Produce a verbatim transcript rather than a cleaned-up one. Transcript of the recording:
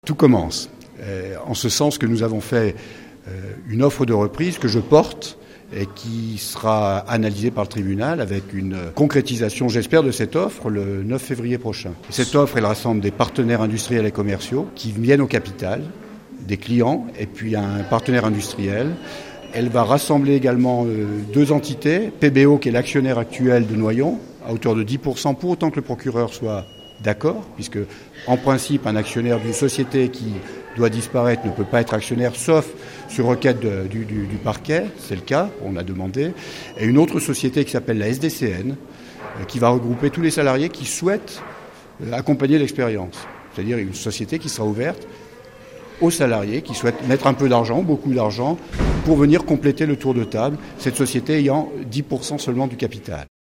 Tout commence, euh, en ce sens que nous avons fait euh, une offre de reprise que je porte et qui sera analysée par le tribunal avec une concrétisation, j'espère, de cette offre le neuf février prochain. Cette offre, elle rassemble des partenaires industriels et commerciaux qui viennent au capital, des clients et puis un partenaire industriel. Elle va rassembler également euh, deux entités, P B O qui est l'actionnaire actuel de Noyon, à hauteur de dix pour cent, pour autant que le procureur soit d'accord, puisque en principe un actionnaire d'une société qui doit disparaître ne peut pas être actionnaire sauf sur requête de, du, du, du parquet, c'est le cas, on a demandé, et une autre société qui s'appelle la S D C N, euh, qui va regrouper tous les salariés qui souhaitent euh, accompagner l'expérience, c'est-à-dire une société qui sera ouverte aux salariés qui souhaitent mettre un peu d'argent, beaucoup d'argent, pour venir compléter le tour de table, cette société ayant dix pour cent seulement du capital.